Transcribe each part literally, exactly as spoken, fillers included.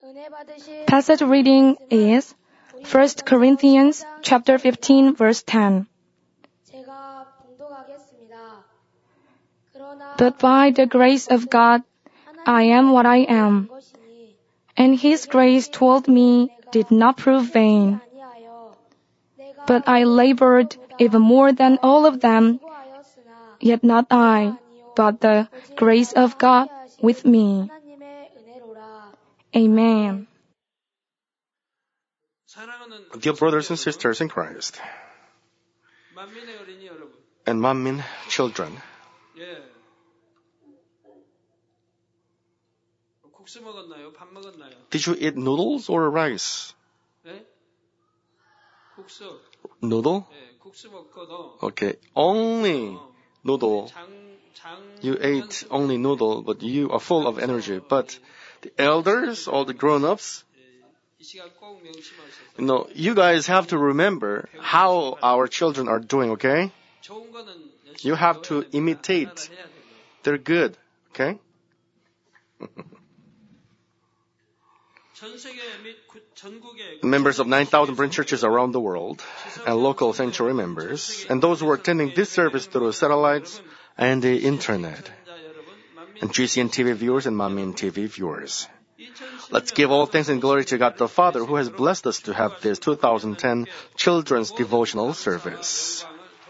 Passage reading is First Corinthians chapter fifteen verse ten. But by the grace of God, I am what I am. And His grace toward me did not prove vain. But I labored even more than all of them, yet not I, but the grace of God with me. Amen. Dear brothers and sisters in Christ, and Manmin children, did you eat noodles or rice? Noodle? Okay, only noodle. You ate only noodle, but you are full of energy. But the elders, all the grown-ups, you know, you guys have to remember how our children are doing, okay? You have to imitate. They're good, okay? Members of nine thousand branch churches around the world, and local sanctuary members, and those who are attending this service through satellites and the internet, and G C N T V viewers and Manmin T V viewers. Let's give all thanks and glory to God the Father, who has blessed us to have this two thousand ten Children's Devotional Service.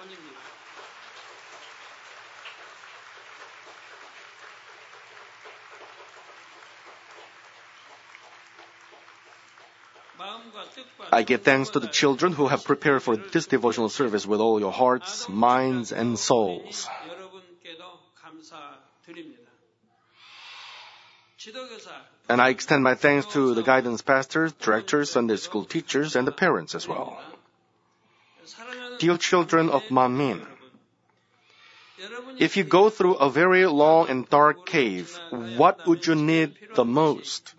I give thanks to the children who have prepared for this devotional service with all your hearts, minds, and souls. And I extend my thanks to the guidance pastors, directors, Sunday school teachers, and the parents as well. Dear children of Manmin, if you go through a very long and dark cave, what would you need the most?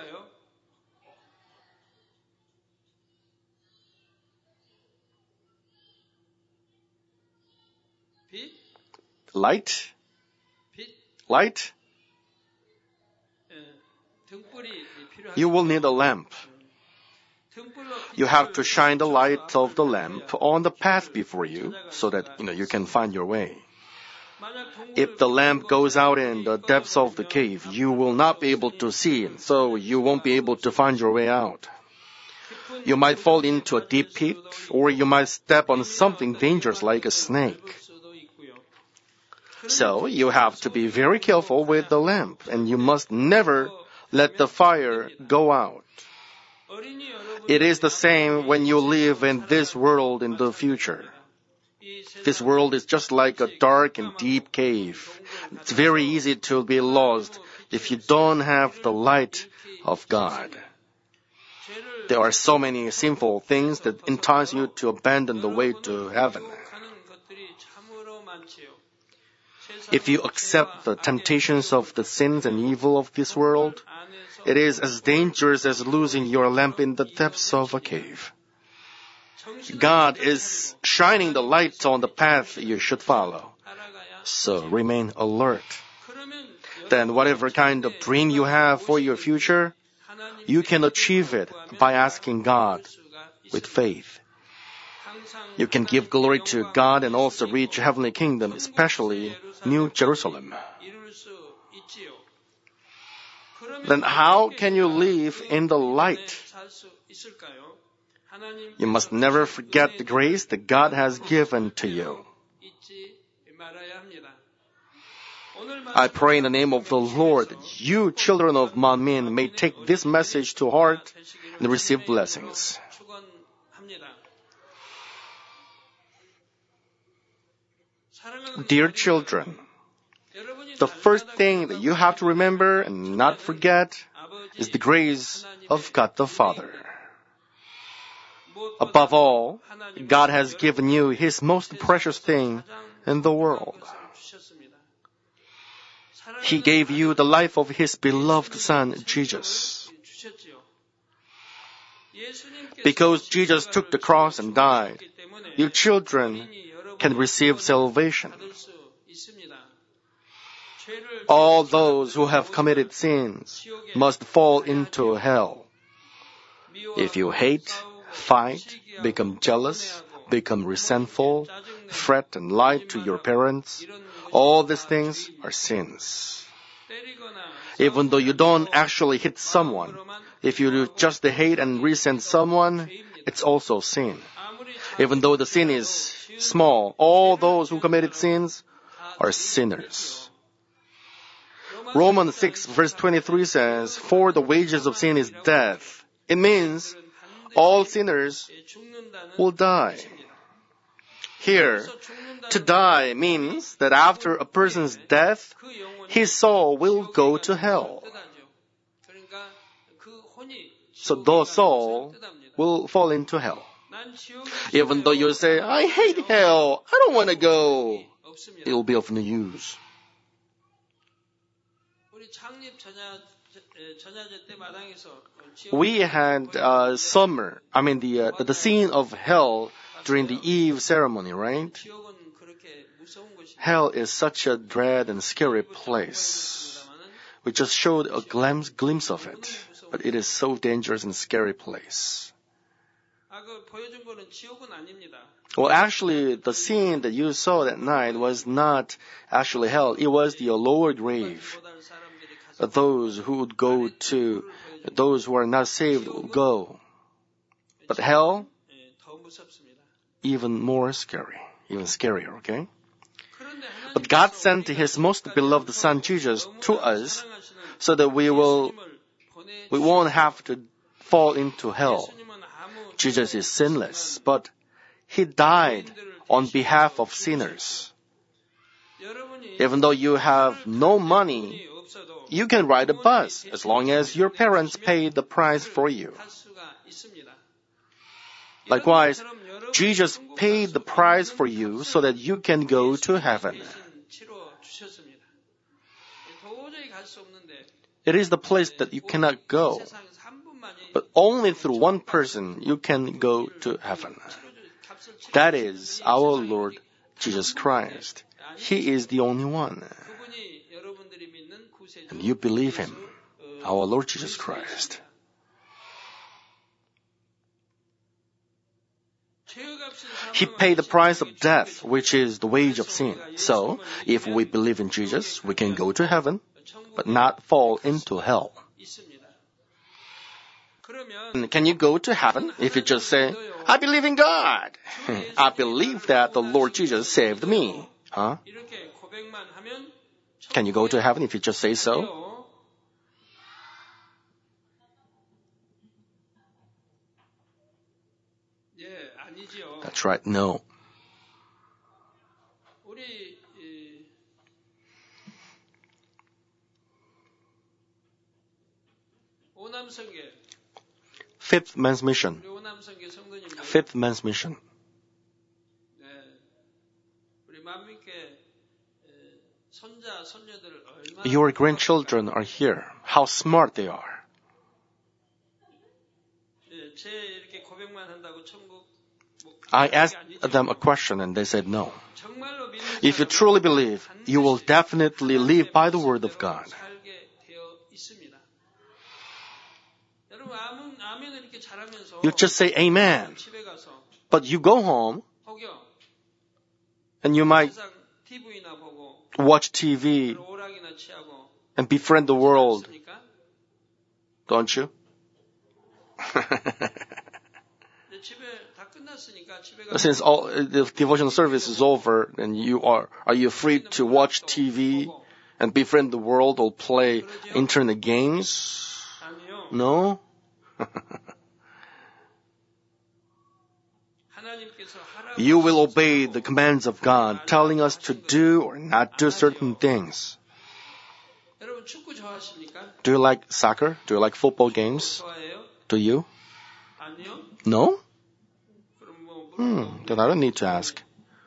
Light? Light? You will need a lamp. You have to shine the light of the lamp on the path before you so that, you know, you can find your way. If the lamp goes out in the depths of the cave, you will not be able to see, so you won't be able to find your way out. You might fall into a deep pit, or you might step on something dangerous like a snake. So you have to be very careful with the lamp, and you must never let the fire go out. It is the same when you live in this world in the future. This world is just like a dark and deep cave. It's very easy to be lost if you don't have the light of God. There are so many sinful things that entice you to abandon the way to heaven. If you accept the temptations of the sins and evil of this world, it is as dangerous as losing your lamp in the depths of a cave. God is shining the light on the path you should follow. So remain alert. Then whatever kind of dream you have for your future, you can achieve it by asking God with faith. You can give glory to God and also reach heavenly kingdom, especially New Jerusalem. Then how can you live in the light? You must never forget the grace that God has given to you. I pray in the name of the Lord that you, children of Manmin, may take this message to heart and receive blessings. Dear children, the first thing that you have to remember and not forget is the grace of God the Father. Above all, God has given you His most precious thing in the world. He gave you the life of His beloved Son, Jesus. Because Jesus took the cross and died, you children can receive salvation. All those who have committed sins must fall into hell. If you hate, fight, become jealous, become resentful, fret and lie to your parents, all these things are sins. Even though you don't actually hit someone, if you just hate and resent someone, it's also sin. Even though the sin is small, all those who committed sins are sinners. Romans six verse twenty-three says, "For the wages of sin is death." It means all sinners will die. Here, to die means that after a person's death, his soul will go to hell. So the soul will fall into hell. Even though you say, "I hate hell, I don't want to go," it will be of no use. We had uh, summer, I mean the, uh, the the scene of hell during the Eve ceremony, right? Hell is such a dread and scary place. We just showed a glimpse, glimpse of it, but it is so dangerous and scary place. Well, actually, the scene that you saw that night was not actually hell. It was the lower grave. Those who would go to, those who are not saved will go. But hell, even more scary, even scarier, okay? But God sent His most beloved Son Jesus to us so that we will, we won't have to fall into hell. Jesus is sinless, but He died on behalf of sinners. Even though you have no money, you can ride a bus as long as your parents pay the price for you. Likewise, Jesus paid the price for you so that you can go to heaven. It is the place that you cannot go, but only through one person you can go to heaven. That is our Lord Jesus Christ. He is the only one. And you believe Him, our Lord Jesus Christ. He paid the price of death, which is the wage of sin. So, if we believe in Jesus, we can go to heaven, but not fall into hell. Can you go to heaven if you just say, "I believe in God. I believe that the Lord Jesus saved me"? Huh? Can you go to heaven if you just say so? That's right, no. Fifth man's mission. Fifth man's mission. Your grandchildren are here. How smart they are. I asked them a question and they said no. If you truly believe, you will definitely live by the word of God. You just say amen. But you go home and you might watch T V and befriend the world. Don't you? Since all the devotional service is over and you are, are you free to watch T V and befriend the world or play internet games? No? You will obey the commands of God, telling us to do or not do certain things. Do you like soccer? Do you like football games? Do you? No? Hmm, then I don't need to ask.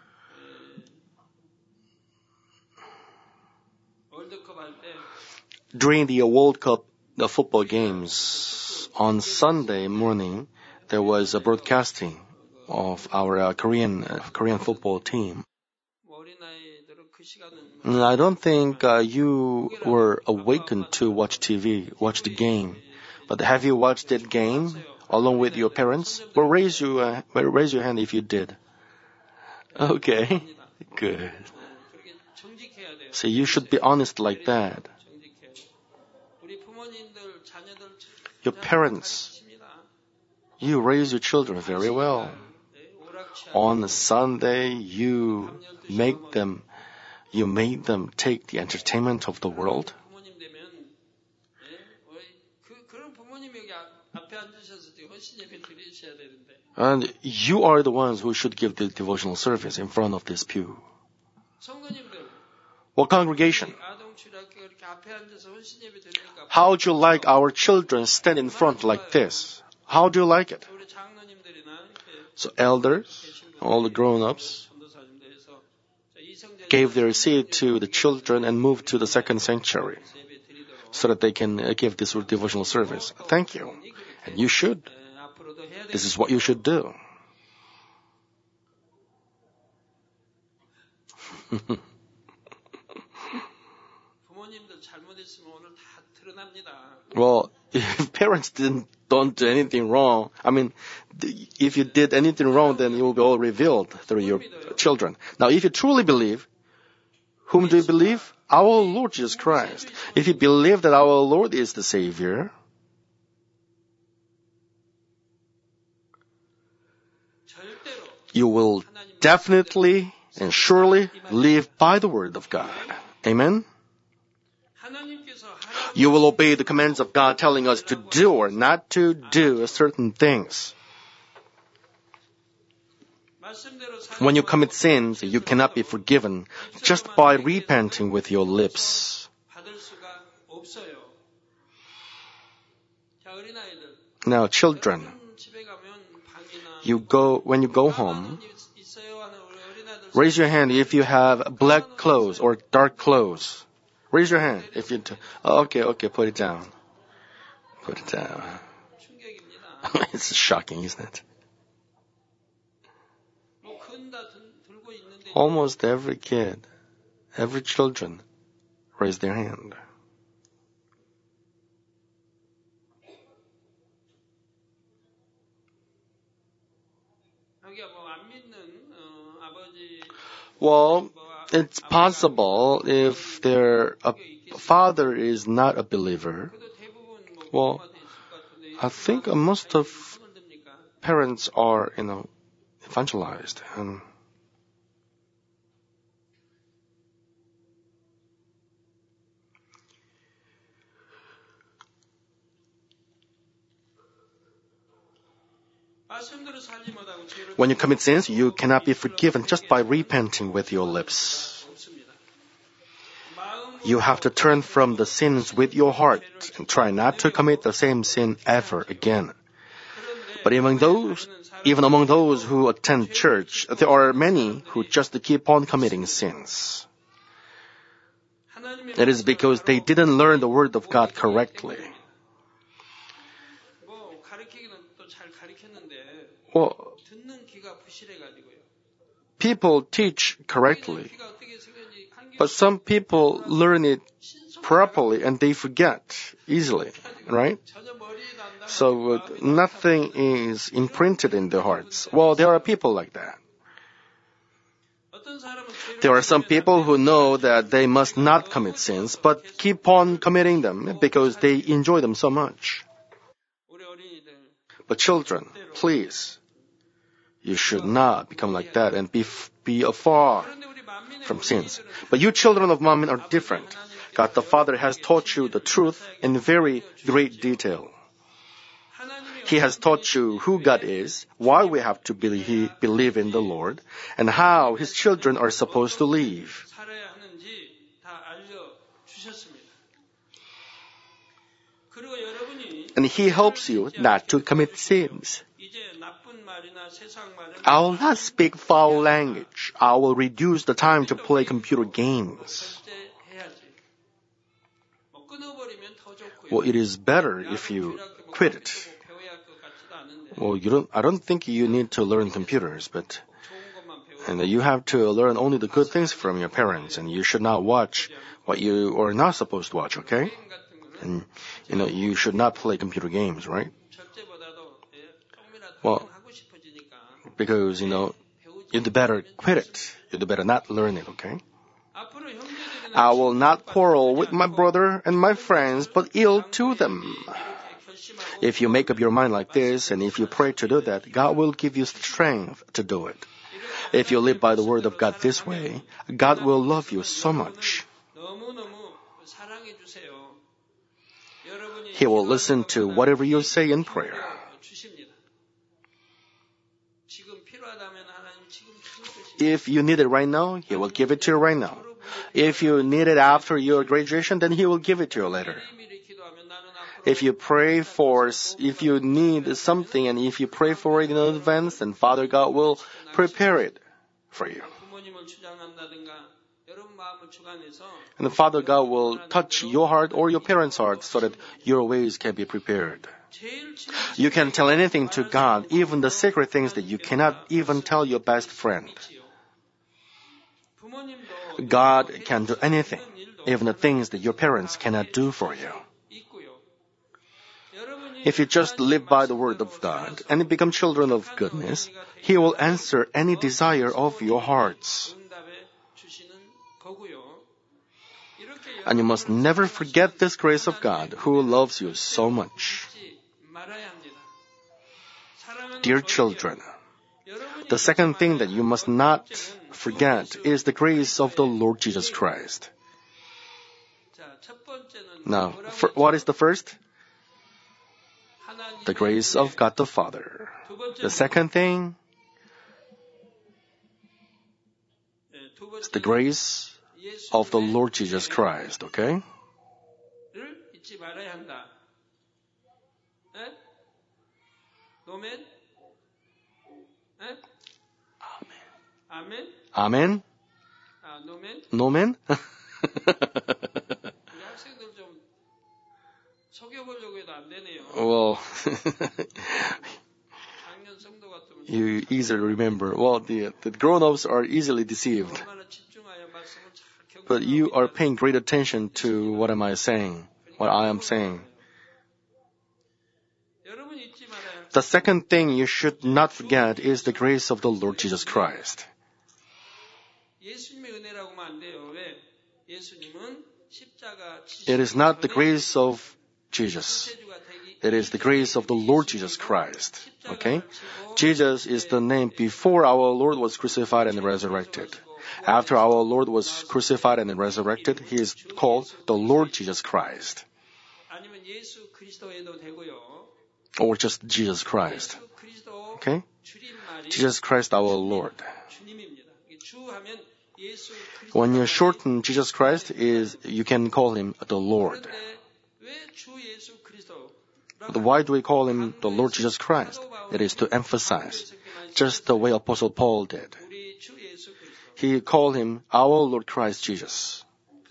During the World Cup, the football games, on Sunday morning, there was a broadcasting of our uh, Korean uh, Korean football team. Mm, I don't think uh, you were awakened to watch T V, watch the game. But have you watched that game along with your parents? Well, raise your, uh, well, raise your hand if you did. Okay, good. So you should be honest like that. Your parents, you raise your children very well. On a Sunday, you make them, you made them take the entertainment of the world. And you are the ones who should give the devotional service in front of this pew. Well, congregation, how would you like our children stand in front like this? How do you like it? So elders, all the grown-ups, gave their seat to the children and moved to the second sanctuary so that they can uh, give this devotional service. Thank you. And you should. This is what you should do. Well, if parents didn't don't do anything wrong, I mean, if you did anything wrong, then it will be all revealed through your children. Now, if you truly believe, whom do you believe? Our Lord Jesus Christ. If you believe that our Lord is the Savior, you will definitely and surely live by the Word of God. Amen? You will obey the commands of God telling us to do or not to do certain things. When you commit sins, you cannot be forgiven just by repenting with your lips. Now, children, you go, when you go home, raise your hand if you have black clothes or dark clothes. Raise your hand if you, t- oh, okay, okay, put it down. Put it down. It's shocking, isn't it? Almost every kid, every children raise their hand. Well, it's possible if their uh, father is not a believer. Well, I think most of parents are, you know, evangelized. And when you commit sins, you cannot be forgiven just by repenting with your lips. You have to turn from the sins with your heart and try not to commit the same sin ever again. But among those, even among those who attend church, there are many who just keep on committing sins. It is because they didn't learn the Word of God correctly. Well, people teach correctly, but some people learn it properly and they forget easily, right? So uh, nothing is imprinted in their hearts. Well, there are people like that. There are some people who know that they must not commit sins, but keep on committing them because they enjoy them so much. But children, please, you should not become like that and be be afar from sins. But you children of Mammon are different. God the Father has taught you the truth in very great detail. He has taught you who God is, why we have to believe, believe in the Lord, and how His children are supposed to live. And He helps you not to commit sins. I will not speak foul language. I will reduce the time to play computer games. Well, it is better if you quit it. Well, you don't, I don't think you need to learn computers, but And you have to learn only the good things from your parents, and you should not watch what you are not supposed to watch, okay? And, you know, you should not play computer games, right? Well, because, you know, you'd better quit it. You'd better not learn it, okay? I will not quarrel with my brother and my friends, but ill to them. If you make up your mind like this, and if you pray to do that, God will give you strength to do it. If you live by the word of God this way, God will love you so much. He will listen to whatever you say in prayer. If you need it right now, He will give it to you right now. If you need it after your graduation, then He will give it to you later. If you pray for, if you need something and if you pray for it in advance, then Father God will prepare it for you. And the Father God will touch your heart or your parents' heart so that your ways can be prepared. You can tell anything to God, even the secret things that you cannot even tell your best friend. God can do anything, even the things that your parents cannot do for you. If you just live by the word of God and become children of goodness, He will answer any desire of your hearts. And you must never forget this grace of God who loves you so much. Dear children, the second thing that you must not forget is the grace of the Lord Jesus Christ. Now, for, what is the first? The grace of God the Father. The second thing is the grace of the Lord Jesus Christ, okay? Amen. Amen? Nomen? Well, you easily remember. Well, the, the grown-ups are easily deceived. But you are paying great attention to what am I saying, what I am saying. The second thing you should not forget is the grace of the Lord Jesus Christ. It is not the grace of Jesus. It is the grace of the Lord Jesus Christ. Okay? Jesus is the name before our Lord was crucified and resurrected. After our Lord was crucified and resurrected, He is called the Lord Jesus Christ. Or just Jesus Christ. Okay? Jesus Christ our Lord. When you shorten Jesus Christ, is you can call Him the Lord. But why do we call Him the Lord Jesus Christ? It is to emphasize, just the way Apostle Paul did. He called Him our Lord Christ Jesus.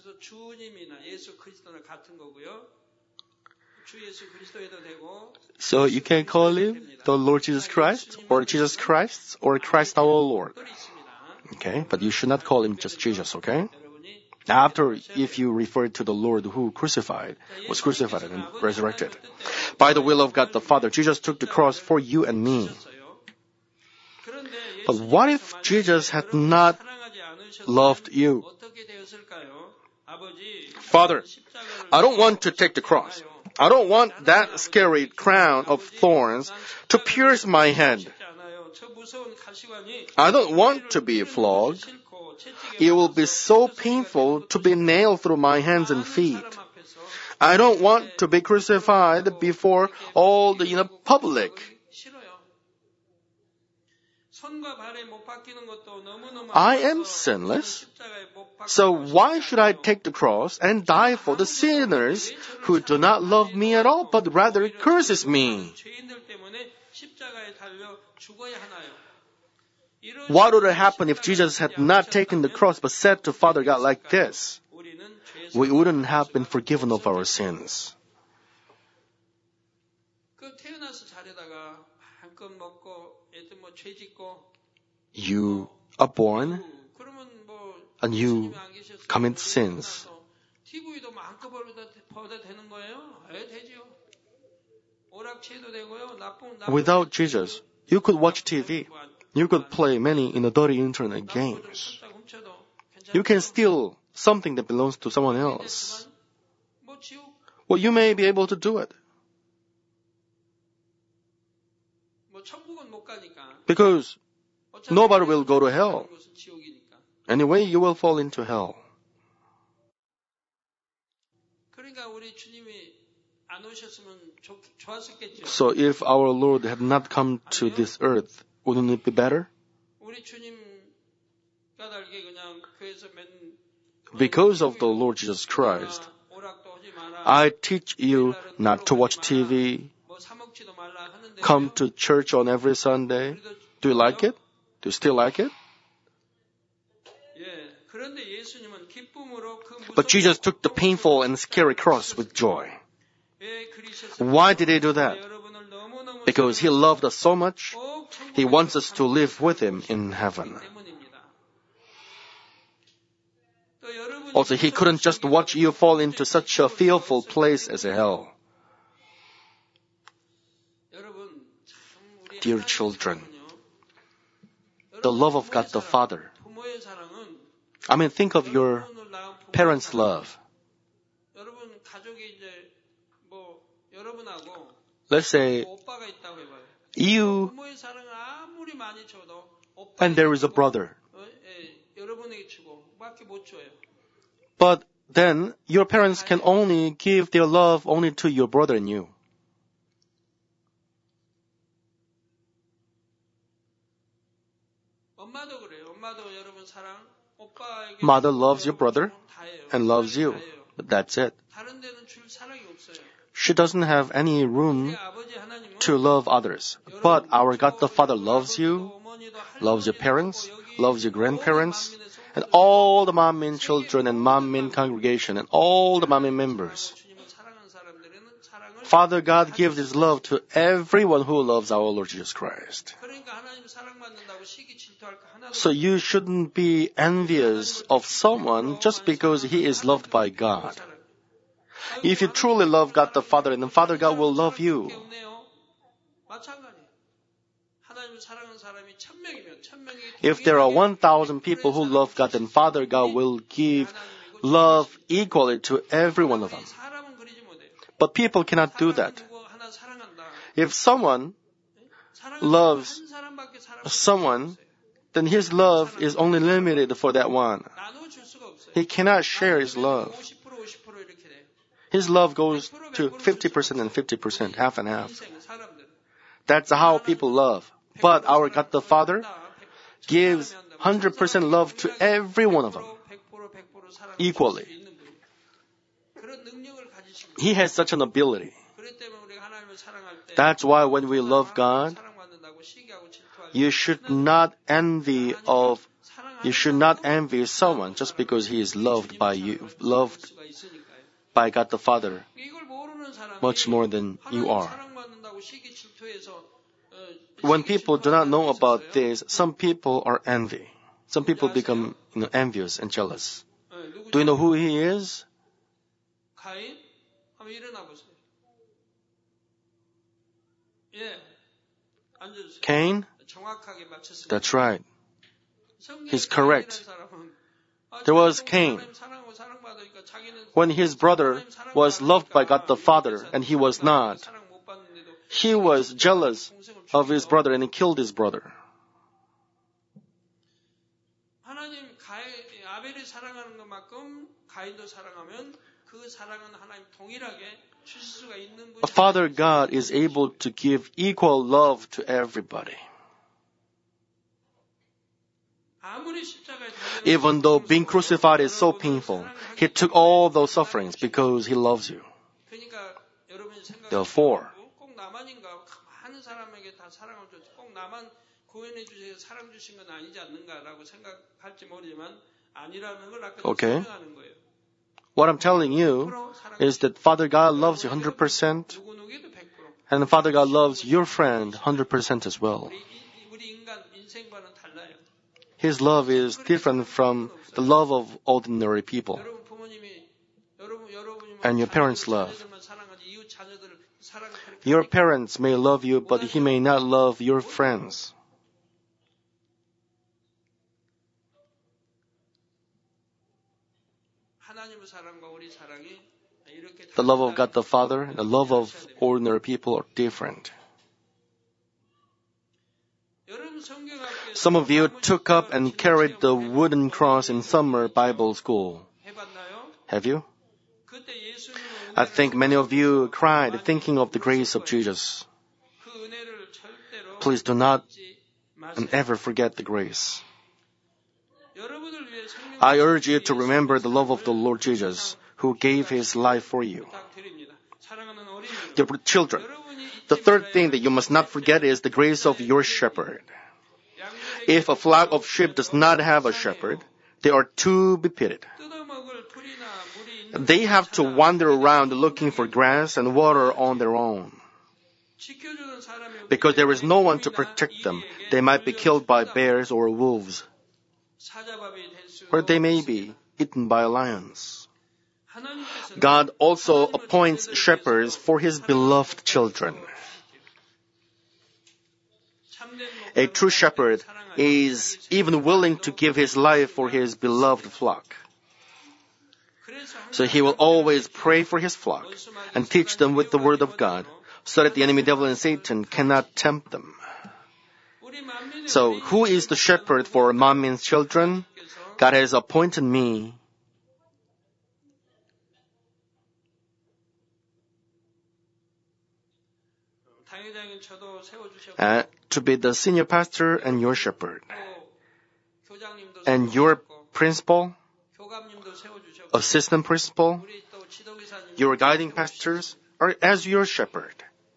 So you can call Him the Lord Jesus Christ, or Jesus Christ, or Christ our Lord. Okay, but you should not call Him just Jesus, okay? After, if you refer to the Lord who crucified, was crucified and resurrected. By the will of God the Father, Jesus took the cross for you and me. But what if Jesus had not loved you? Father, I don't want to take the cross. I don't want that scary crown of thorns to pierce my head. I don't want to be flogged. It will be so painful to be nailed through my hands and feet. I don't want to be crucified before all the you know, public. I am sinless, so why should I take the cross and die for the sinners who do not love me at all, but rather curses me? What would have happened if Jesus had not taken the cross but said to Father God like this? We wouldn't have been forgiven of our sins. You are born and you commit sins. 티비도 마음껏 봐도 되는 거예요? 예, 되지요. 오락체도 되고요. 나쁜 Without Jesus, you could watch T V. You could play many in the dirty internet games. You can steal something that belongs to someone else. Well, you may be able to do it. Because nobody will go to hell. Anyway, you will fall into hell. So if our Lord had not come to this earth, wouldn't it be better? Because of the Lord Jesus Christ, I teach you not to watch T V, come to church on every Sunday. Do you like it? Do you still like it? But Jesus took the painful and scary cross with joy. Why did he do that? Because he loved us so much, he wants us to live with him in heaven. Also, he couldn't just watch you fall into such a fearful place as hell. Dear children, the love of God the Father. I mean, think of your parents' love. Let's say you and there is a brother. But then your parents can only give their love only to your brother and you. Mother loves your brother and loves you, but that's it. She doesn't have any room to love others. But our God the Father loves you, loves your parents, loves your grandparents, and all the Manmin children and Manmin congregation and all the Manmin members. Father God gives His love to everyone who loves our Lord Jesus Christ. So you shouldn't be envious of someone just because he is loved by God. If you truly love God the Father, then Father God will love you. If there are one thousand people who love God, then Father God will give love equally to every one of them. But people cannot do that. If someone loves someone, then his love is only limited for that one. He cannot share his love. His love goes to fifty percent and fifty percent, half and half. That's how people love. But our God the Father gives one hundred percent love to every one of them, equally. He has such an ability. That's why when we love God, you should not envy of, you should not envy someone just because he is loved by you, loved by God the Father much more than you are. When people do not know about this, some people are envy. Some people become you know, envious and jealous. Do you know who he is? Cain? That's right. He's correct. There was Cain. When his brother was loved by God the Father and he was not, he was jealous of his brother and he killed his brother. Father God is able to give equal love to everybody. Even though being crucified is so painful, He took all those sufferings because He loves you. Therefore, okay, what I'm telling you is that Father God loves you one hundred percent, and Father God loves your friend one hundred percent as well. His love is different from the love of ordinary people. 여러분 부모님이 여러분 여러분이 뭐 And your parents' love. 자녀들만 사랑하지 이웃 자녀들을 사랑을 그렇게 Your parents may love you, but he may not love your friends. 하나님의 사랑과 우리 사랑이 이렇게 The love of God the Father and the love of ordinary people are different. 여러분 성경학교에서 Some of you took up and carried the wooden cross in summer Bible school. 해봤나요? Have you? 그때 예수님은 I think many of you cried thinking of the grace of Jesus. 그 은혜를 절대로 Please do not 잊지 마세요. and ever forget the grace. 여러분을 위해 성령 I urge you to remember the love of the Lord Jesus, who gave his life for you. 부탁드립니다. 사랑하는 어린이 Dear children, the third thing that you must not forget is the grace of your shepherd. If a flock of sheep does not have a shepherd, they are to be pitied. 뜯어먹을 풀이나 물이 있는 They have to wander around looking for grass and water on their own. 지켜주는 사람이 Because there is no one to protect them, they might be killed by bears or wolves, 사자밥이 될 수. or they may be eaten by lions. 하나님께서는 God also appoints shepherds for his beloved children. 참된 A true shepherd is even willing to give his life for his beloved flock. 그래서 So he will always pray for his flock and teach them with the word of God, so that the enemy devil and Satan cannot tempt them. 우리 만민의 So who is the shepherd for Manmin's children? God has appointed me 당회장인 저도 세워주셨고 uh, to be the senior pastor and your shepherd. 또 교장님도 And your 세워주셨고 principal, 교감님도 세워주셨고 assistant principal, 우리 또 지도기사님 your guiding pastors are as your shepherd.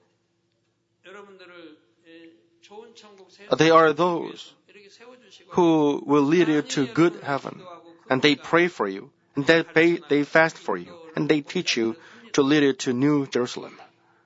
여러분들을 예, 좋은 천국 They are those 이렇게 세워주시고 who will lead you to good heaven. And they pray for you, and they, pay, they fast for you, and they teach you to lead you to New Jerusalem.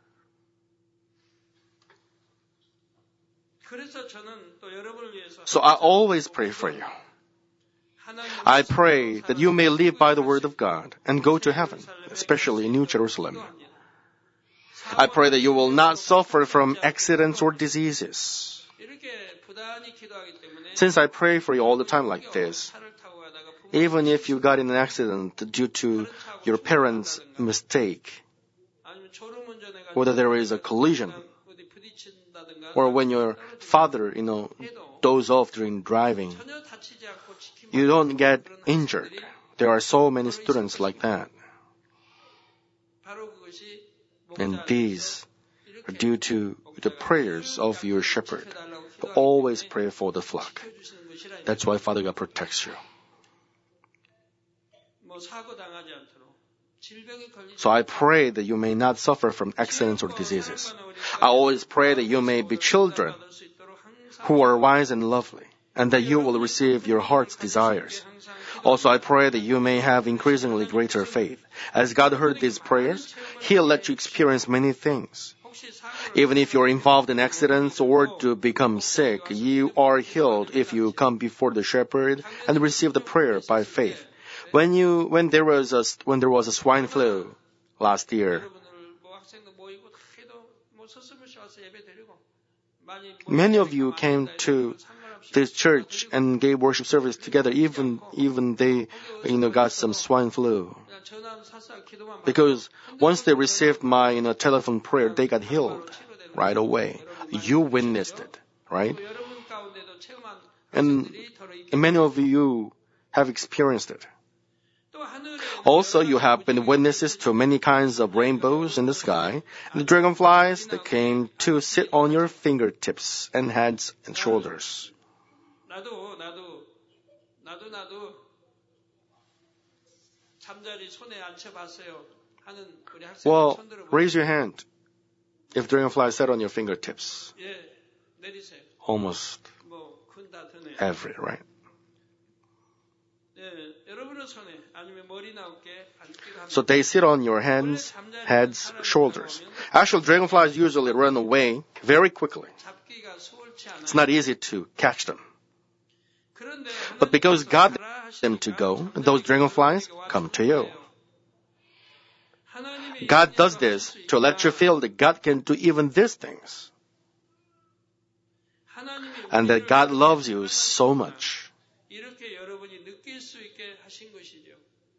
그래서 저는 또 여러분을 위해서 So I always pray for you. 하나님의 I pray that you may live by the word of God and go to heaven, especially in New Jerusalem. I pray that you will not suffer from accidents or diseases. 이렇게 부단히 기도하기 때문에 Since I pray for you all the time like this, 차를 타고 가다가 부모 even if you got in an accident due to your parents' mistake, 아니면 졸음운전해가지고 whether there is a collision, 어디 부딪힌다든가 or when your father, you know, doze off during driving, 전혀 다치지 않고 지키면 you don't get injured. There are so many students like that. 바로 그것이 And 목자 these are due to the prayers of your shepherd. 지켜달라고 You 기도하기 always pray for the flock. 지켜주시는 것이라 That's why Father God protects you. 뭐 사고 당하지 않도록 질병에 걸리지 So I pray that you may not suffer from accidents or diseases. I always pray that you may be children 받을 수 있도록 항상 who are wise and lovely, and that you will receive your heart's desires. Also, I pray that you may have increasingly greater faith. As God heard these prayers, He'll let you experience many things. 혹시 사고를 Even if you're involved in accidents or to become sick, you are healed if you come before the shepherd and receive the prayer by faith. When you, when there was a, when there was a swine flu last year, 여러분들 뭐 학생도 모이고 다 해도 뭐 서슴없이 와서 예배 드리고 많이 many of you came to this church and gave worship service together, even, even they, you know, got some swine flu. 그냥 전화하면 사사 기도만 Because once they received my, you know, telephone prayer, they got healed right away. You witnessed it, right? 또 여러분 가운데도 체험한 And, 것들이 더러 있기 and many of you have experienced it. 또 하늘에 Also, you have been witnesses to many kinds of rainbows in the sky, and the dragonflies that came to sit on your fingertips and heads and shoulders. 나도 나도 나도 나도 잠자리 손에 앉혀봤어요 하는 우리 학생 Well, 손 들어보세요. raise your hand if dragonflies sat on your fingertips. 예, 내리세요. Almost 뭐 큰 다 드네. every, right? 예, 여러분의 손에 아니면 머리나 어깨 앉기도 합니다. So they sit on your hands, heads, shoulders. Actually, dragonflies usually run away very quickly. 잡기가 수월치 않아요. It's not easy to catch them. But because God wants them to go, those dragonflies come to you. God does this to let you feel that God can do even these things. And that God loves you so much. 이렇게 여러분이 느낄 수 있게 하신 것이죠.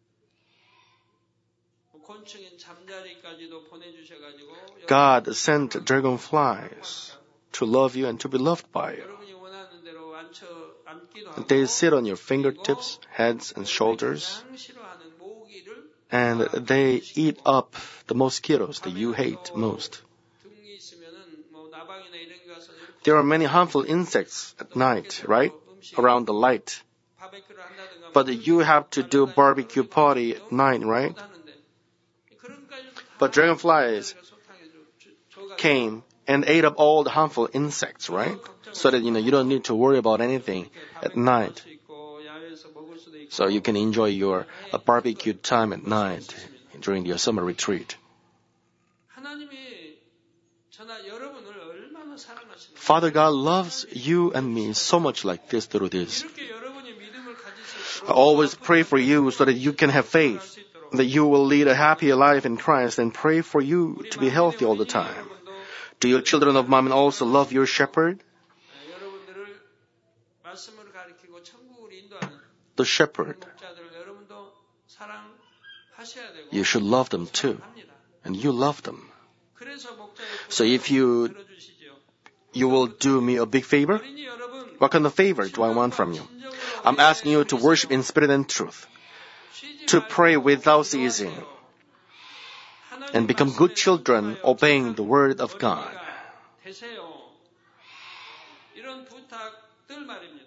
곤충인 잠자리까지도 보내주셔가지고 God sent dragonflies to love you and to be loved by you. 여러분이 원하는 대로 앉혀 앉기도 하고 They sit on your fingertips, heads, and shoulders, 가장 싫어하는 모기를 and they eat up the mosquitoes that you hate most. 등이 있으면은 뭐 나방이나 이런 게 가서 There are many harmful insects at night, right? Around the light. 바베큐를 한다든가 But you have to do barbecue party at night, right? 하는데 그런까지도 다 But dragonflies 소탕해줘. came and ate up all the harmful insects, right? So that, you know, you don't need to worry about anything at night. So you can enjoy your uh, barbecue time at night during your summer retreat. 하나님이 저나 여러분을 얼마나 사랑하시는지 Father God loves you and me so much like this through this. 이렇게 여러분이 믿음을 가질 수 I 있도록 always pray for you so that you can have faith, that you will lead a happy life in Christ, and pray for you to be healthy all the time. Do you children of Mammon also love your shepherd? 여러분들을 말씀을 가리키고 천국을 인도하는 The shepherd. 목자들 여러분도 사랑하셔야 되고 You should love them too. 합니다. And you love them. 그래서 목자의 So if you, 들어주시죠. you will do me a big favor, 어린이 여러분 what kind of favor do I want from you? I'm asking you to worship in spirit and truth, to pray without ceasing, and become good children obeying the word of God. 되세요. 이런 부탁들 말입니다.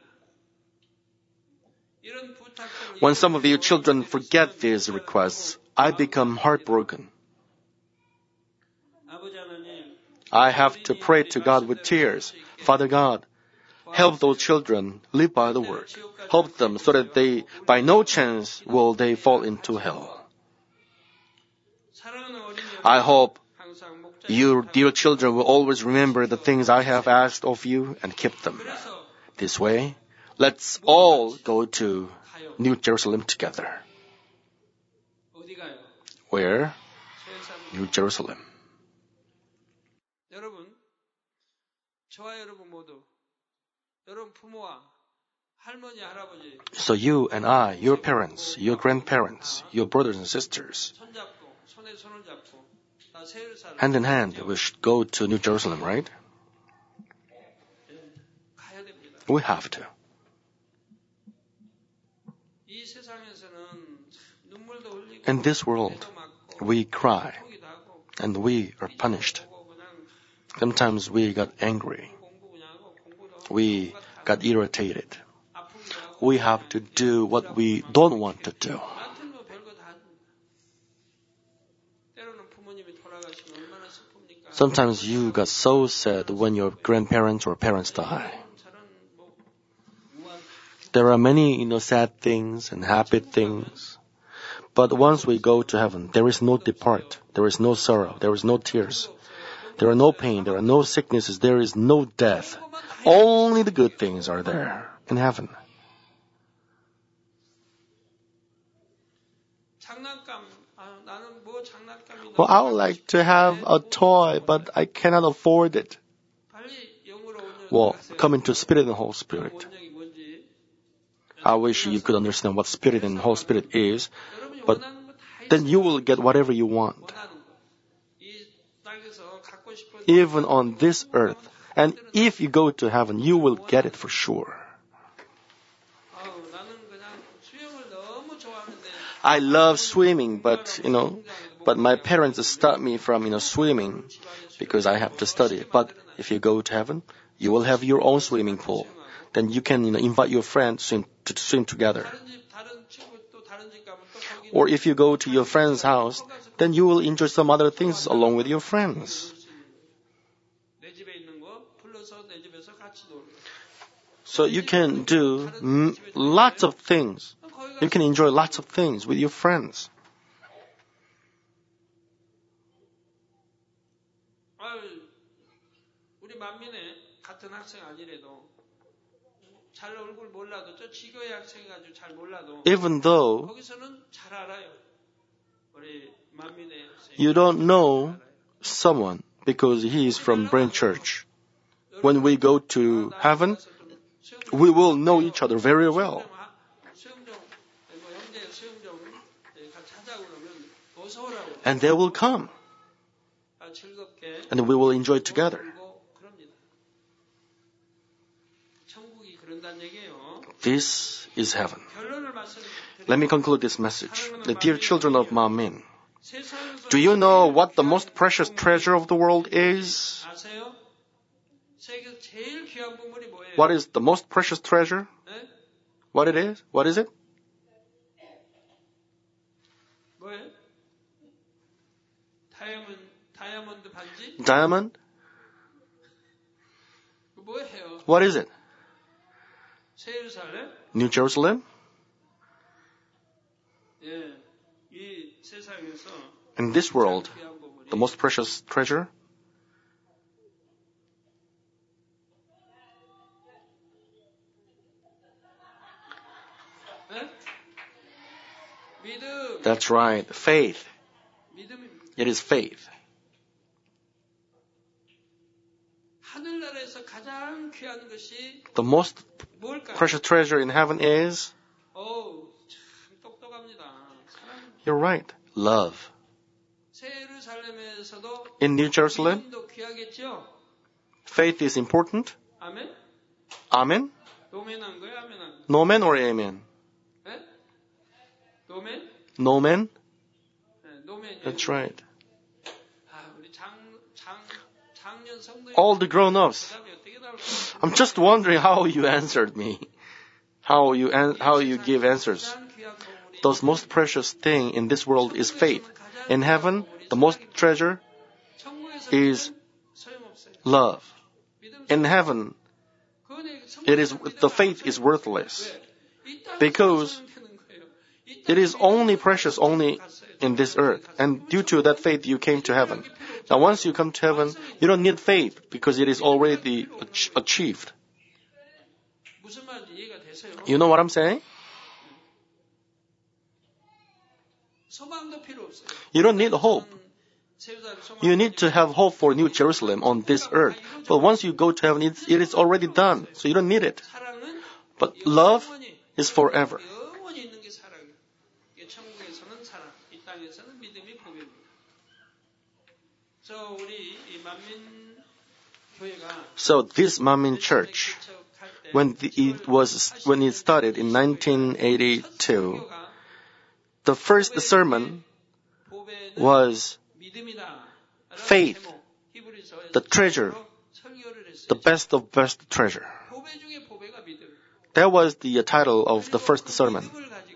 이런 부탁들 When some of you children forget these requests, I become heartbroken. 아버지 하나님 I have to pray to God with tears. Father God, help those children live by the word. Help them so that they, by no chance, will they fall into hell. 사랑하는 어린이 I hope 항상 목자 you, dear children, will always remember the things I have asked of you and keep them. 그래서 This way, let's all go to New Jerusalem together. 어디 가요? Where? 세상 New Jerusalem. 여러분 저와 여러분 모두 여러분 부모와 할머니 할아버지 So you and I, your parents, your grandparents, your brothers and sisters, 손잡고 손에 손을 잡고 다 세 예루살렘 hand in hand, we should go to New Jerusalem, right? 가야 됩니다. We have to. 이 세상에서는 눈물도 흘리고 In this world, 배도 맞고 we cry 포기도 하고 and we are punished. 보고 그냥 Sometimes we got angry. 공부 그냥 하고 공부도 하고 We got irritated. 아프기도 하고 We have to do what we don't want to do. 하여튼 뭐 별거 다 합니다. 때로는 부모님이 돌아가시면 얼마나 슬픕니까? Sometimes you got so sad when your grandparents or parents die. 저런 뭐 우한 There are many, you know, sad things and happy things. But once we go to heaven, there is no depart. There is no sorrow. There is no tears. There are no pain. There are no sicknesses. There is no death. Only the good things are there in heaven. 장난감 아, 나는 뭐 장난감이 Well, I 너무 would like to have a toy, but I cannot afford it. 빨리 영으로 온전 Well, come into Spirit and Holy Spirit. 원정이 뭔지 I wish you could understand what Spirit and Holy Spirit is, 여러분이 but 원하는 거 다 then you will get whatever you want, 원하는 거. 이 땅에서 갖고 싶은 even on this earth. And if you go to heaven, you will get it for sure. 아우, 나는 그냥 수영을 너무 좋아하는데 I love swimming, but, you know, but my parents stop me from, you know, swimming because I have to study. But if you go to heaven, you will have your own swimming pool. Then you can, you know, invite your friends to swim, to swim together. 다른 집 다른 친구 또 다른 집 가면 또 거기 Or if you go to your friend's house, then you will enjoy some other things along with your friends. 내 집에 있는 거 불러서 내 집에서 같이 놀고 So you can do mm, lots of things. 거기 You can enjoy lots of things with your friends. 아유, 우리 만민의 같은 학생 아니래도 잘 얼굴 몰라도 저 지교회 학생이 가지고 잘 몰라도 even though 거기서는 잘 알아요. 우리 만민의 you don't know someone because he is from Brain Church. When we go to heaven, we will know each other very well. 수영정 뭐 형제 수영정 같이 하자고 그러면 어서 오라고. And they will come. 아, 즐겁게 And we will enjoy together. 그럽니다. 천국이 그런다는 얘기예요. This is heaven. 결론을 말씀드리면 Let me conclude this message. The dear children of Ma'min, 세상에서 do you know what the most precious treasure of the world is? 아세요? 세계에서 제일 귀한 보물이 뭐예요? What is the most precious treasure? 네? What it is? What is it? 뭐예요? 다이아몬드, 다이아몬드 반지? Diamond? 뭐예요? What is it? 세루살렘? New Jerusalem? 예, 이 세상에서 In this world, 귀한 보물이 the most precious treasure? 네? 믿음, That's right, faith. 믿음입니다. It is faith. 하늘나라에서 가장 귀한 것이 The most 뭘까요? precious treasure in heaven is, 어우, 참 똑똑합니다. 사랑. you're right, love. 새 예루살렘에서도 In New Jerusalem, 믿음도 귀하겠죠? faith is important. 아멘? Amen? 노멘한 거예요? 아멘한 거예요? No man or amen? 네? 노멘? No man? 네, 노멘. That's right. 아, 우리 장, 장, 작년 성도님. All the grown-ups. 대답이 어떻게 나올까? I'm just wondering how you answered me. How you an- how you give answers. 가장 귀한 보물이 The most precious thing in this world is faith. In heaven, the most treasure 천국에서는 is 소용없어요. love. 믿음 In heaven, 그거는 it is 성경에서 the 믿음 faith is worthless. 왜? 이 땅에서 Because 소용되는 거예요. 이 it is 땅에서 only 믿음으로 precious only 갔어요. in this earth. And due to that faith, you came to heaven. Now, once you come to heaven, you don't need faith because it is already ach- achieved. 무슨 말인지 이해가 되세요? You know what I'm saying? 소망도 필요 없어요. You don't need hope. 세우살 소망. You need to have hope for New Jerusalem on this earth. But once you go to heaven, it's, it is already done. So you don't need it. 사랑은 But love 영원히 is forever. 영원히 있는 게 사랑이에요. 이게 천국에서는 사랑, 이 땅에서는 믿음이 복입니다. 그래서 우리 이 만민 교회가 So this Manmin Church, when the, it was when it started in nineteen eighty-two, the first sermon was faith, the treasure, the best of best treasure. That was the title of the first sermon.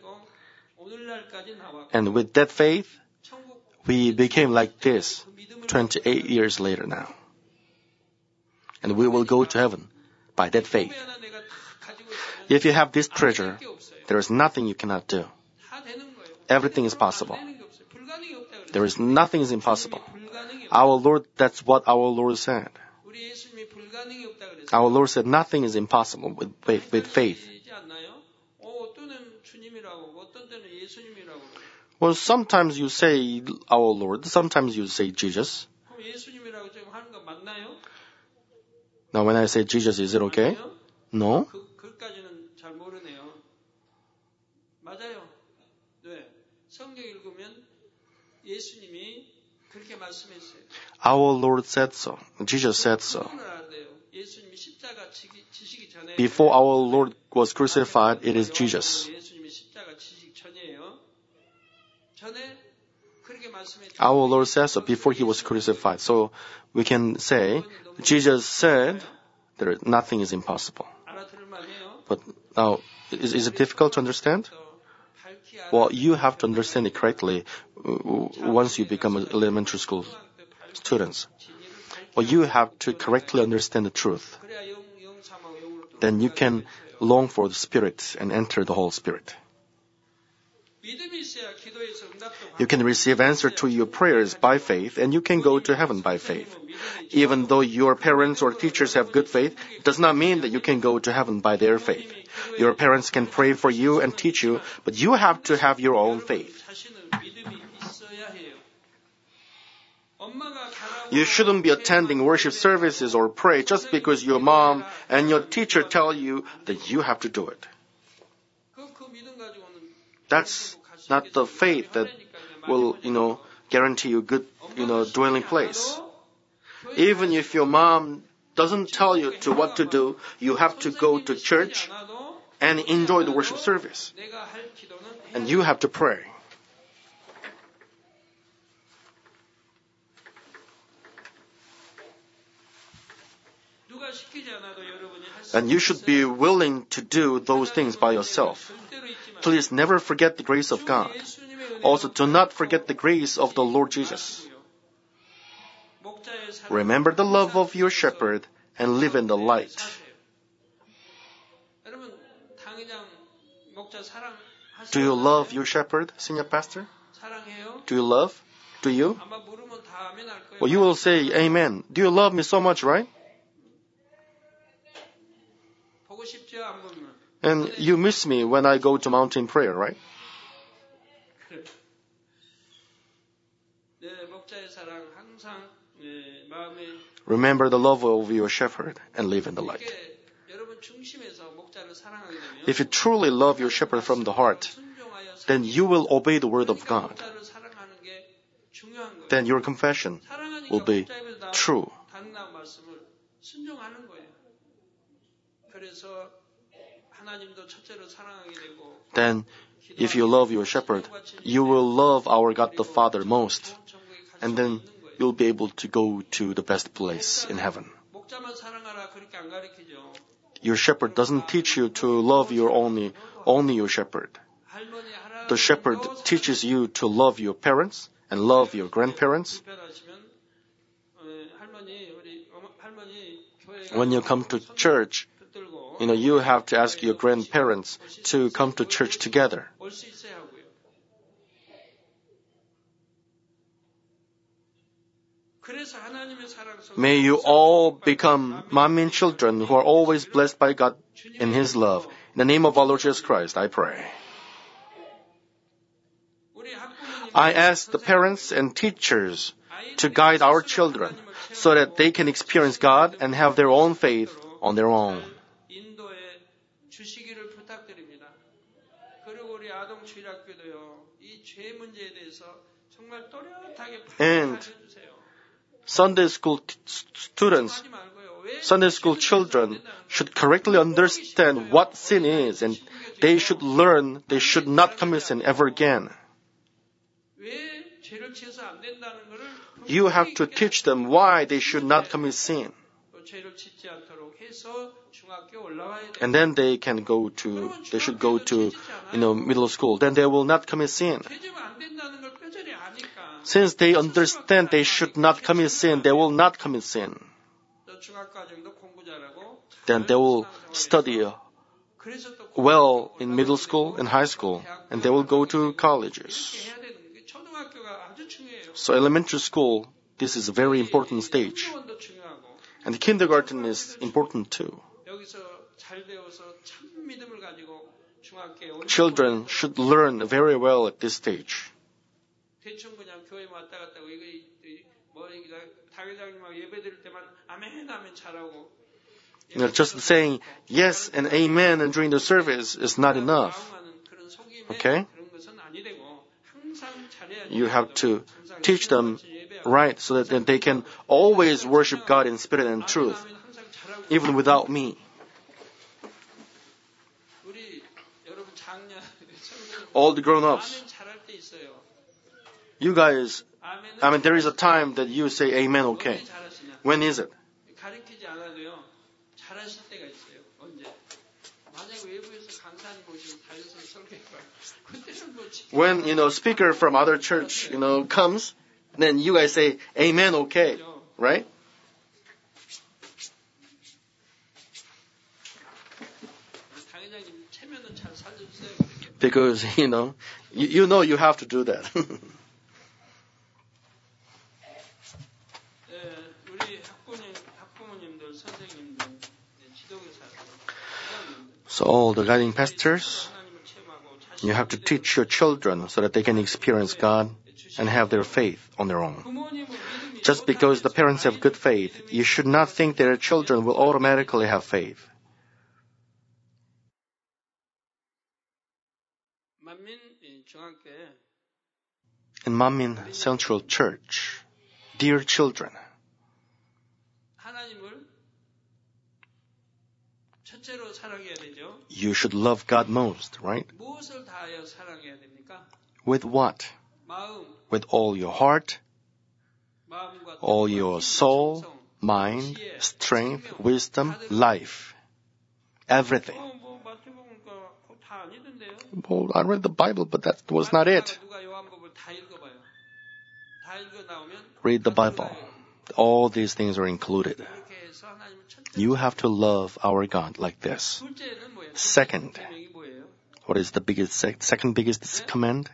And with that faith, we became like this twenty-eight years later now. And we will go to heaven by that faith. If you have this treasure, there is nothing you cannot do. Everything is possible. There is nothing is impossible. Our Lord, that's what our Lord said. Our Lord said nothing is impossible with faith. With faith. Well, sometimes you say our Lord, sometimes you say Jesus. Now when I say Jesus, is it okay? No? 그까지는 잘 모르네요. 맞아요. 네. 성경 읽으면 예수님이 그렇게 말씀했어요. Our Lord said so. Jesus said so. 예수님이 십자가 지시기 전에 Before our Lord was crucified, it is Jesus. 예수님이 십자가 지시기 전이에요. 전에 그렇게 말씀했죠. Our Lord said so before he was crucified. So we can say Jesus said there is nothing is impossible. But now, is, is it difficult to understand? Well, you have to understand it correctly once you become elementary school students. Well, you have to correctly understand the truth. Then you can long for the Spirit and enter the whole Spirit. You can receive answer to your prayers by faith, and you can go to heaven by faith. Even though your parents or teachers have good faith, it does not mean that you can go to heaven by their faith. Your parents can pray for you and teach you, but you have to have your own faith. You shouldn't be attending worship services or pray just because your mom and your teacher tell you that you have to do it. That's not the faith that will, you know, guarantee you good, you know, dwelling place. Even if your mom doesn't tell you to what to do, you have to go to church and enjoy the worship service. And you have to pray. And you should be willing to do those things by yourself. Please never forget the grace of God. Also, do not forget the grace of the Lord Jesus. Remember the love of your shepherd and live in the light. Do you love your shepherd, senior pastor? Do you love? Do you? Well, you will say, Amen. Do you love me so much, right? And you miss me when I go to mountain prayer, right? Remember the love of your shepherd and live in the light. If you truly love your shepherd from the heart, then you will obey the word of God. Then your confession will be true. Then, if you love your shepherd, you will love our God the Father most. And then you'll be able to go to the best place in heaven. Your shepherd doesn't teach you to love your only, only your shepherd. The shepherd teaches you to love your parents and love your grandparents. When you come to church, you know, you have to ask your grandparents to come to church together. May you all become Manmin children who are always blessed by God in His love. In the name of our Lord Jesus Christ, I pray. I ask the parents and teachers to guide our children so that they can experience God and have their own faith on their own. And Sunday school t- students, Sunday school children should correctly understand what sin is, and they should learn they should not commit sin ever again. You have to teach them why they should not commit sin. And then they can go to, they should go to, you know, middle school. Then they will not commit sin. Since they understand they should not commit sin, they will not commit sin. Then they will study well in middle school and high school, and they will go to colleges. So elementary school, this is a very important stage. And kindergarten is important too. Children should learn very well at this stage. You know, just saying yes and amen and during the service is not enough. Okay? You have to teach them right so that they can always worship God in spirit and truth, even without me. All the grown-ups, you guys, I mean, there is a time that you say amen, okay. When is it? When, you know, speaker from other church, you know, comes, then you guys say amen, okay, right? Because, you know, you, you know you have to do that. 예, 우리 학부모님, 학부모님들, 선생님들, 예, 지도교사들, 부장님들, So all the guiding pastors, 하나님을 체험하고 you have to teach your children so that they can experience God and have their faith on their own. 부모님은 믿음이 Just because the parents have good faith, you should not think their children will automatically have faith. 만민 중학교에 In Manmin Central Church, dear children, 하나님을 첫째로 사랑해야 되죠. you should love God most, right? 무엇을 다하여 사랑해야 됩니까? With what? 마음, With all your heart, 마음과 all 뜻과 your 힘, soul, 정성, mind, 지혜, strength, 생명, wisdom, 다들- life. Everything. 어, 뭐 마태복음과 그거 다 아니던데요. Well, I read the Bible, but that was not it. 누가 요한복음을 다 읽어봐요. 다 읽어 나오면 Read the Bible. All these things are included. 이렇게 해서 하나님을 첫째. You have to love our God like this. 둘째는 뭐예요? Second. 분명히 뭐예요? What is the biggest, sec- second biggest command?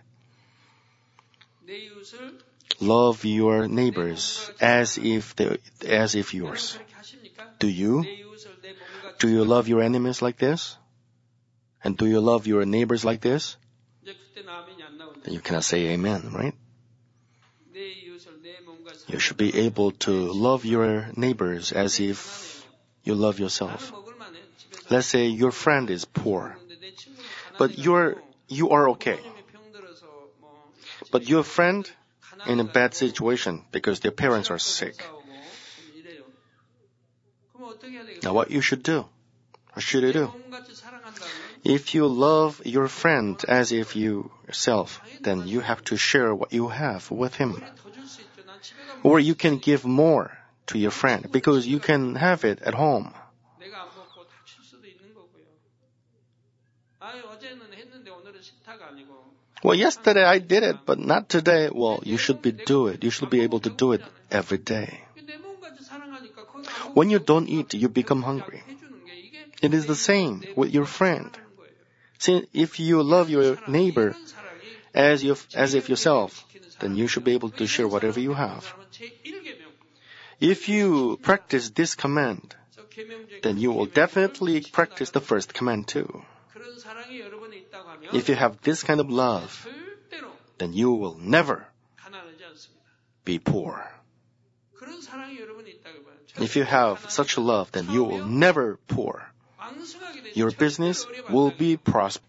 내 이웃을 Love your neighbors as if they, as if yours. 그렇게 하십니까? Do you? 내 이웃을 내 몸과 Do you love your enemies like this? And do you love your neighbors like this? 이제 그때는 아멘이 안 나오는데 Then you cannot say amen, right? 내 이웃을 내 몸과 You should be able to love your neighbors as if you love yourself. 먹을 만해 집에서 Let's say your friend is poor, 먹는데 내 친구는 but you're, you are okay. 부모님이 병들어서 뭐 But your friend in a bad situation because their parents are sick. 싸우고 이래요. 그럼 어떻게 해야 되겠어요? Now what you should do? What should you 내 do? 몸같이 사랑한다면 If you love your friend as if you yourself, then you have to share what you have with him. 더 줄 수 있죠. 난 집에 가면 Or you can give more to your friend because you can have it at home. 내가 안 먹고 다칠 수도 있는 거고요. 아 어제는 했는데 오늘은 싫다가 아니고 Well, yesterday I did it, but not today. Well, you should be do it. You should be able to do it every day. 내 몸같이 사랑하니까 거기 안 When you don't eat, you become hungry. 해주는 게 이게 It is the same 내 with your 몸같이 friend. 사랑하는 거예요. Since if you love your neighbor 이런 사랑이 as you as if yourself, then you should be able to share whatever you have. 제일 계명. If you practice this command, 저 계명 중에 then you will definitely practice the first command too. 그런 사랑이 여러분에 있다고 하면 If you have this kind of love, 절대로 then you will never 가난하지 않습니다. be poor. 그런 사랑이 여러분에 있다고 봐요. If you have such a love, then you will never poor. 왕성하게 되죠. Your business will be prosperous.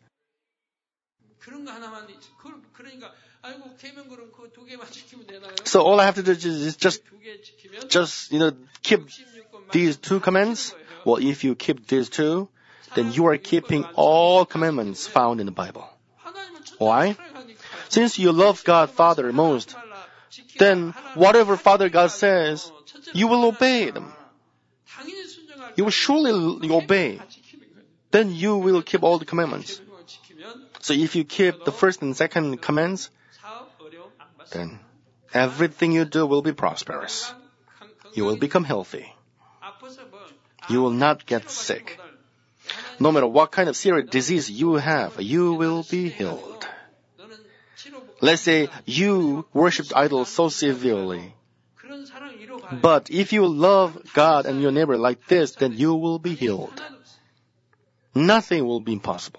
그런 거 하나만 있- 그- 그러니까 아이고 계명 그럼 그 두 개만 지키면 되나요? So all I have to do is just, 두 개 지키면 just you know, keep 육십육 권 these two commandments. Well, if you keep these two, then you are keeping all commandments found in the Bible. 하나님을 첫째 Why? 사랑하니까 Since you love God Father most, 지키라. then 하나님 whatever Father God says, 어, 첫째로 you will 사랑하니까 obey them. 당연히 순종할 You will surely obey. 다 지키는 거예요. Then you will keep all the commandments. 계명을 지키면 So if you keep the first and second commands, 사업 어려움 안 받습니다. then everything you do will be prosperous. 건강- 건강이 You will become healthy. 아파서 뭐 You will not get sick. No matter what kind of serious disease you have, you will be healed. 너는 치료 못 Let's say you worship idols so severely, 그런 사랑 이뤄가요. but if you love God and your neighbor like this, then you will be healed. 하나도 없어요. Nothing will be impossible.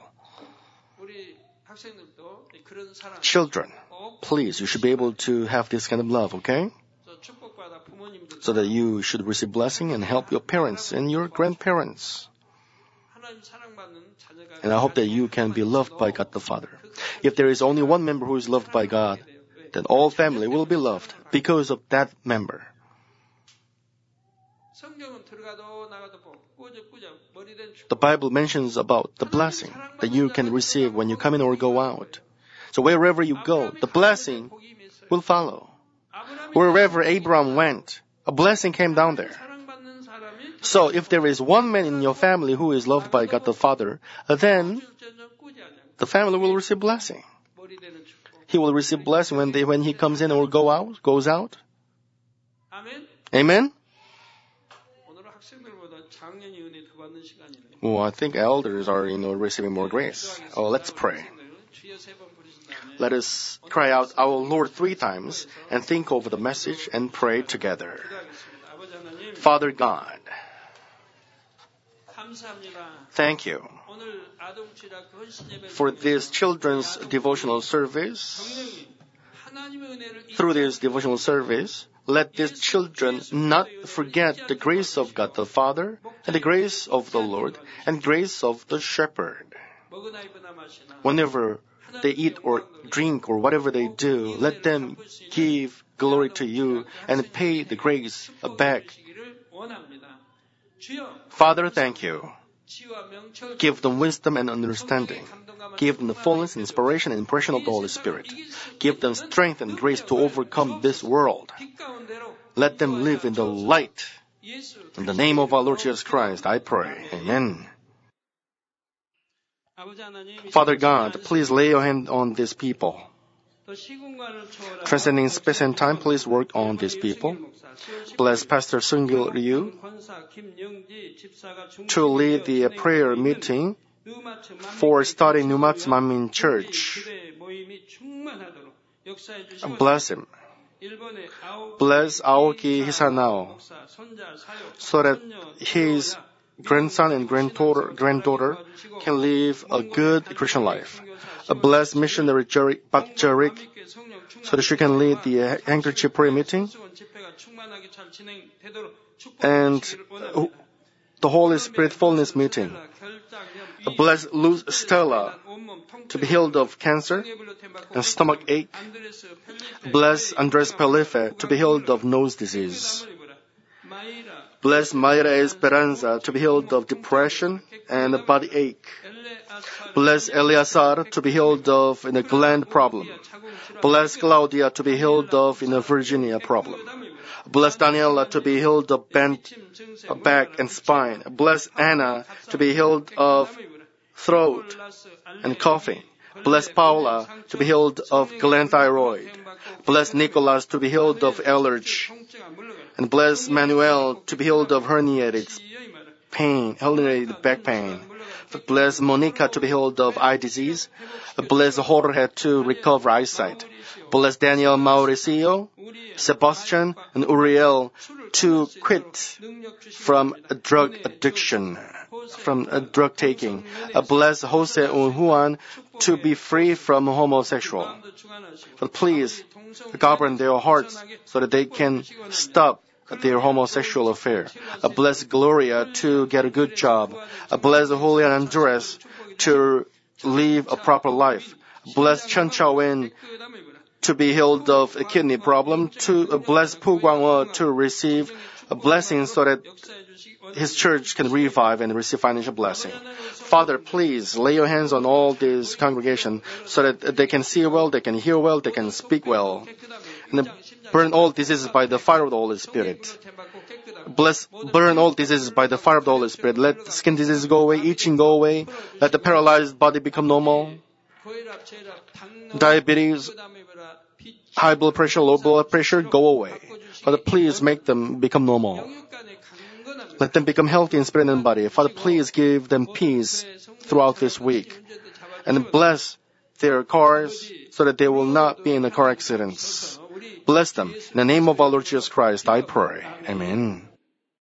우리 학생들도 그런 사랑 Children, 꼭 please, you should be able to have this kind of love, okay? 저 축복받아 부모님들 So that you should receive blessing and help your parents and your grandparents. 하나님 사랑받는 자녀가 And I hope that you can be loved by God the Father. If there is only one member who is loved by God, then all family will be loved because of that member. 성경은 들어가도 나가도 꾸적꾸적 머리된 축복. The Bible mentions about the blessing that you can receive when you come in or go out. So wherever you go, the blessing will follow. Wherever Abraham went, a blessing came down there. 사랑받는 사람이 So if there is one man in your family who is loved by God the Father, then 절전전 꾸지 않냐고. the family will receive blessing. 머리되는 축복. He will receive blessing when they, when he comes in or go out, goes out. 아멘. Amen? 오늘은 학생들보다 장년이 은혜 더 받는 시간이네. Well, I think elders are, you know, receiving more grace. Oh, let's pray. Let us cry out our Lord three times and think over the message and pray together. Father God, thank you for this children's devotional service. Through this devotional service, let these children not forget the grace of God the Father, and the grace of the Lord, and grace of the Shepherd. Whenever they eat or drink or whatever they do, let them give glory to you and pay the grace back. Father, thank you. Give them wisdom and understanding. Give them the fullness, inspiration, and impression of the Holy Spirit. Give them strength and grace to overcome this world. Let them live in the light. In the name of our Lord Jesus Christ, I pray. Amen. Father God, please lay your hand on these people. Transcending space and time, please work on these people. Bless Pastor Seung-gil Ryu to lead the prayer meeting for starting Numatsu Manmin Church. Bless him. Bless Aoki Hisanao so that his grandson and granddaughter, granddaughter can live a good Christian life. Bless missionary Pat Jarek so that she can lead the handkerchief prayer meeting. And the Holy Spirit fullness meeting. Bless Luz Stella to be healed of cancer and stomach ache. Bless Andres Pelife to be healed of nose disease. Bless Mayra Esperanza to be healed of depression and body ache. Bless Eleazar to be healed of in a gland problem. Bless Claudia to be healed of in a Virginia problem. Bless Daniela to be healed of bent back and spine. Bless Anna to be healed of throat and coughing. Bless Paula to be healed of gland thyroid. Bless Nicholas to be healed of allergy. And bless Manuel to be healed of herniated pain, herniated back pain. Bless Monica to be healed of eye disease. Bless Jorge to recover eyesight. Bless Daniel Mauricio, Sebastian, and Uriel to quit from a drug addiction, from a drug taking. Bless Jose and Juan to be free from homosexual. But please govern their hearts so that they can stop their homosexual affair. Bless Gloria to get a good job. Bless Julian Andres to live a proper life. Bless Chen Chao-wen to be healed of a kidney problem. To bless Pu Guangwa to receive a blessing so that his church can revive and receive financial blessing. Father, please lay your hands on all this congregation so that they can see well, they can hear well, they can speak well. And burn all diseases by the fire of the Holy Spirit. Bless, burn all diseases by the fire of the Holy Spirit. Let skin diseases go away, itching go away. Let the paralyzed body become normal. Diabetes, high blood pressure, low blood pressure, go away. Father, please make them become normal. Let them become healthy in spirit and body. Father, please give them peace throughout this week. And bless their cars so that they will not be in the car accidents. Bless them. In the name of our Lord Jesus Christ, I pray. Amen.